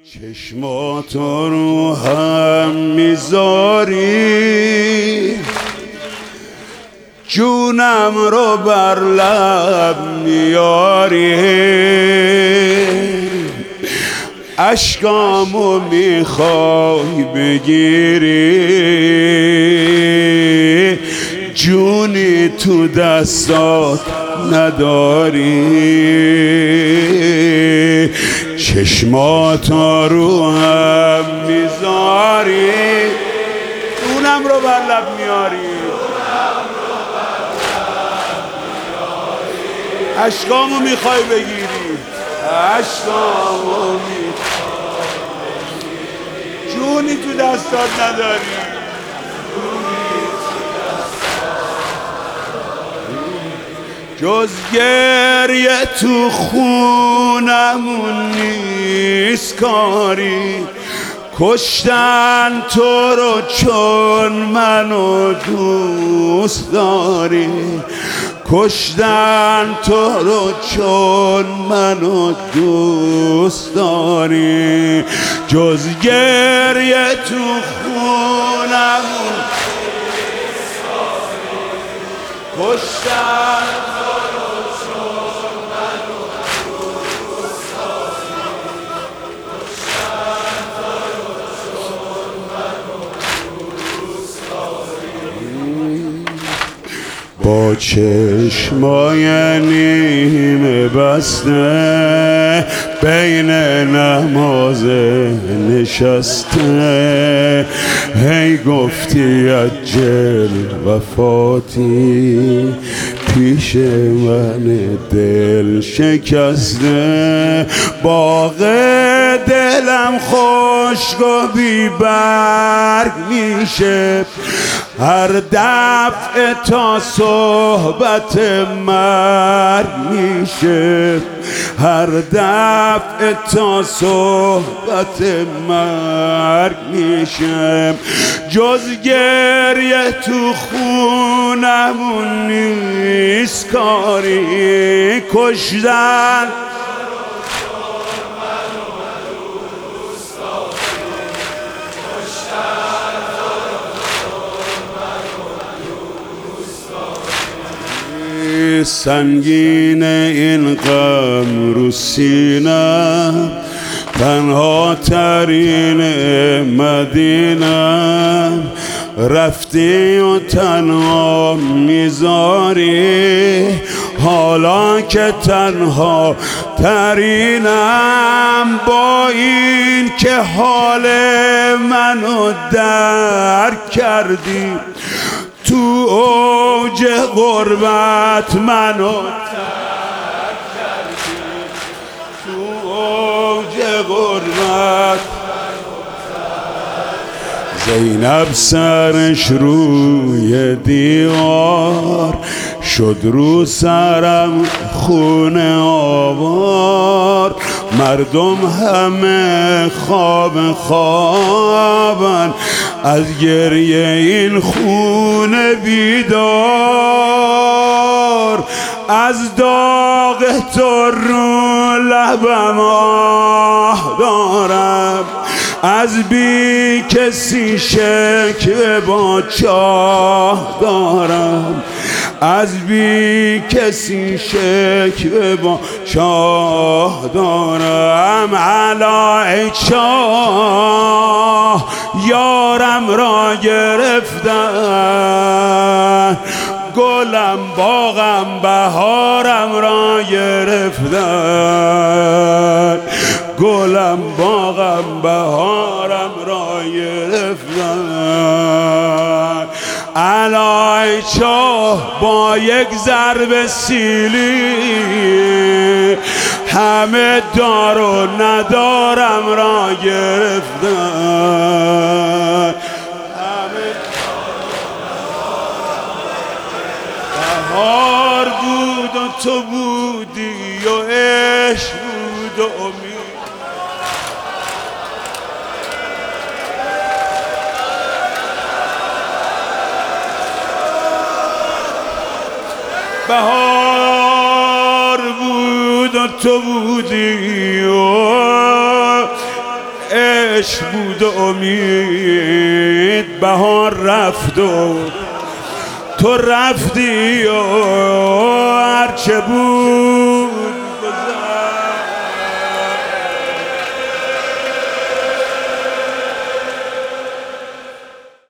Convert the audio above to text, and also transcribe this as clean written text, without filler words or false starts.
چشماتو رو هم میذاری، جونم رو بر لب میاری، اشکامو میخوای بگیری، جونی تو دستات نداری. چشماتو رو هم میذاری، جونم رو بر لب میاری، اشکامو میخوای بگیری، اشکامو میخوای بگیری، جونی تو دستات نداری. جز گریه تو خونمون نیست کاری، کشتن تو رو چون منو دوست داری، کشتن تو رو چون منو دوست داری. جز گریه تو خونمون نیست کاری، کشتن با چشمای نیمه بسته بین نماز نشسته، هی گفتی اجل وفاتی پیش من دل شکسته. باغ دلم خشک و بی برگ میشه، هر دفعه تا صحبت مرگ میشه، هر دفعه تا صحبت مرگ میشه. جز گریه تو خونمون نیست کاری، کشتن سنگین این غم رو سینم، تنها ترین مدینم، رفتی و تنها میذاری، حالا که تنها ترینم. با این که حال منو درک کردی، تو اوج غربت منو ترک کردی، تو اوج غربت. زینب سرش روی دیوار شد، رو سرم خونه آوار، مردم همه خواب خوابن، از گریه این خونه بیدار، از داغ تو رو لبم آه دارم، از بی کسی شکوه با چاه دارم، از بی کسی شکوه با چاه دارم. علای چاه یارم را گرفتن، گلم باغم بهارم را گرفتن، گلم باغم بهارم را گرفتن. علای چاه با یک ضرب سیلی همه دار و ندارم را گرفتن، بهار بود و تو بودی و عشق بود و امید. بهار بود و تو بودی و عشق بود و امید، بهار رفت و تو رفتی و هرچه بود